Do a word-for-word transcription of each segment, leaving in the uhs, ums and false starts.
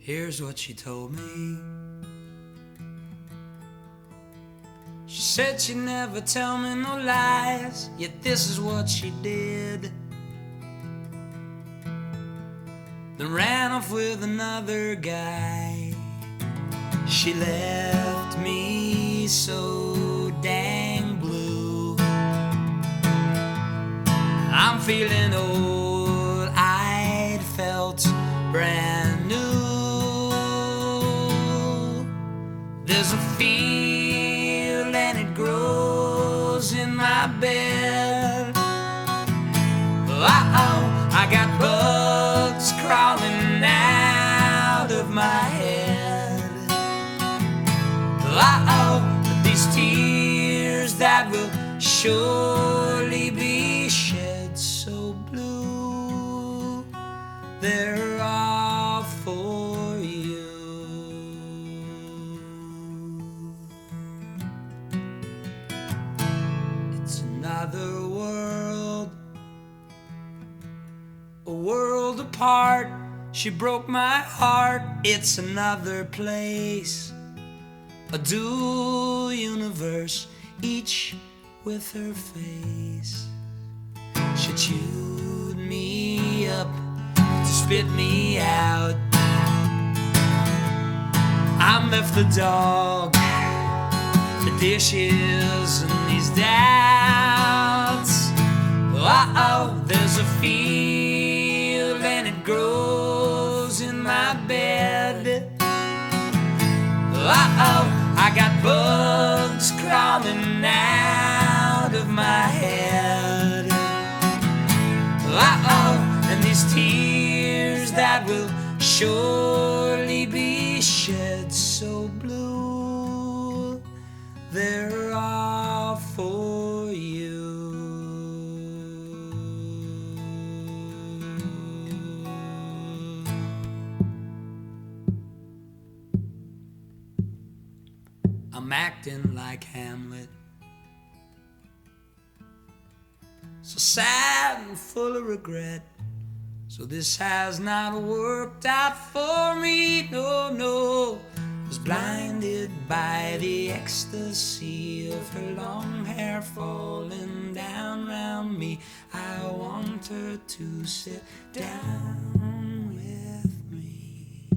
Here's what she told me. She said she'd never tell me no lies, yet this is what she did. Then ran off with another guy. She left me so dang blue. I'm feeling old, I'd felt brand new. There's a field and it grows in my bed. Uh-oh, I got bugs crawling out of my head. Uh-oh, these tears that will surely be shed, so blue, they're all for you. It's another world, a world apart. She broke my heart. It's another place, a dual universe, each with her face. She chewed me up to spit me out. I'm left the dog, the dishes, and these doubts. Uh-oh, there's a field and it grows in my bed. Uh-oh, I got bugs crawling out of my head. Uh-oh, and these tears that will surely be shed, so blue, they're all for you. I'm acting like Hamlet, so sad and full of regret. So this has not worked out for me, no, no. Was blinded by the ecstasy of her long hair falling down round me. I want her to sit down with me.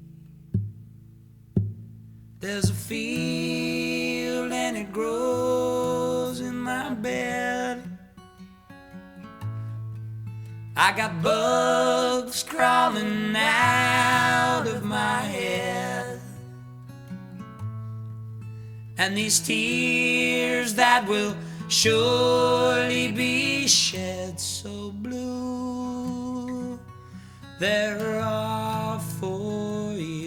There's a field and it grows in my bed. I got bugs crawling out of my head. And these tears that will surely be shed, so blue, they're all for you.